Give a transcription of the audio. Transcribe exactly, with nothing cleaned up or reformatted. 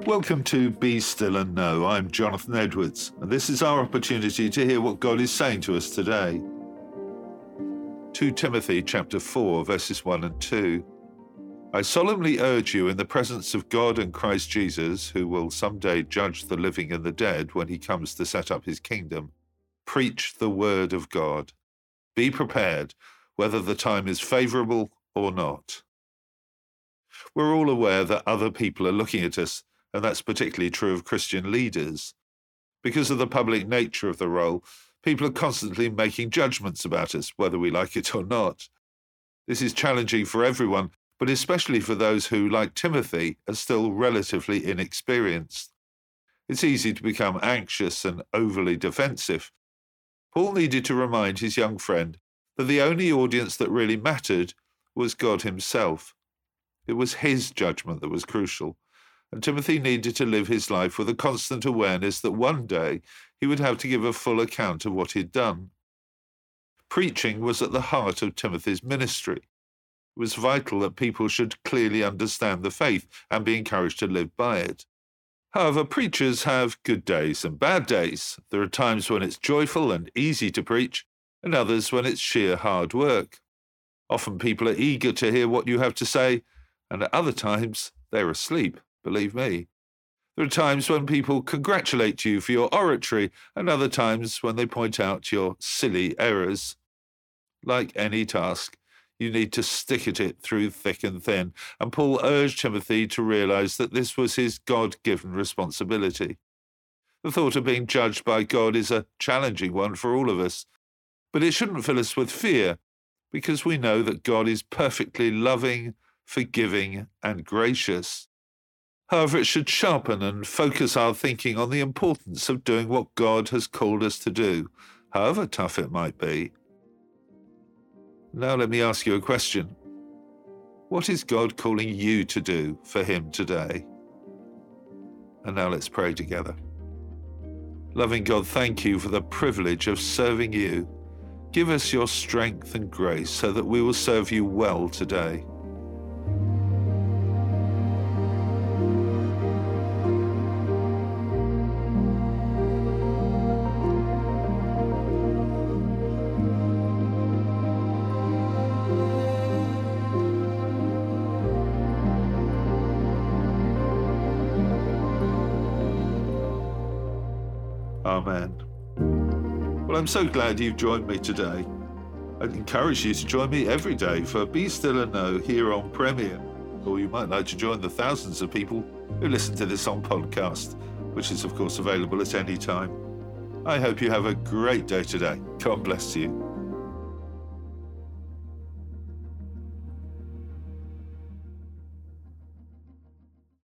Welcome to Be Still and Know. I'm Jonathan Edwards, and this is our opportunity to hear what God is saying to us today. Second Timothy chapter four, verses one and two. I solemnly urge you in the presence of God and Christ Jesus, who will someday judge the living and the dead when he comes to set up his kingdom, preach the word of God. Be prepared, whether the time is favorable or not. We're all aware that other people are looking at us, and that's particularly true of Christian leaders. Because of the public nature of the role, people are constantly making judgments about us, whether we like it or not. This is challenging for everyone, but especially for those who, like Timothy, are still relatively inexperienced. It's easy to become anxious and overly defensive. Paul needed to remind his young friend that the only audience that really mattered was God himself. It was his judgment that was crucial, and Timothy needed to live his life with a constant awareness that one day he would have to give a full account of what he'd done. Preaching was at the heart of Timothy's ministry. It was vital that people should clearly understand the faith and be encouraged to live by it. However, preachers have good days and bad days. There are times when it's joyful and easy to preach, and others when it's sheer hard work. Often people are eager to hear what you have to say, and at other times they're asleep, believe me. There are times when people congratulate you for your oratory, and other times when they point out your silly errors. Like any task, you need to stick at it through thick and thin, and Paul urged Timothy to realize that this was his God-given responsibility. The thought of being judged by God is a challenging one for all of us, but it shouldn't fill us with fear, because we know that God is perfectly loving, forgiving, and gracious. However, it should sharpen and focus our thinking on the importance of doing what God has called us to do, however tough it might be. Now let me ask you a question. What is God calling you to do for him today? And now let's pray together. Loving God, thank you for the privilege of serving you. Give us your strength and grace so that we will serve you well today. Amen. Well, I'm so glad you've joined me today. I'd encourage you to join me every day for Be Still and Know here on Premier, or you might like to join the thousands of people who listen to this on podcast, which is of course available at any time. I hope you have a great day today. God bless you.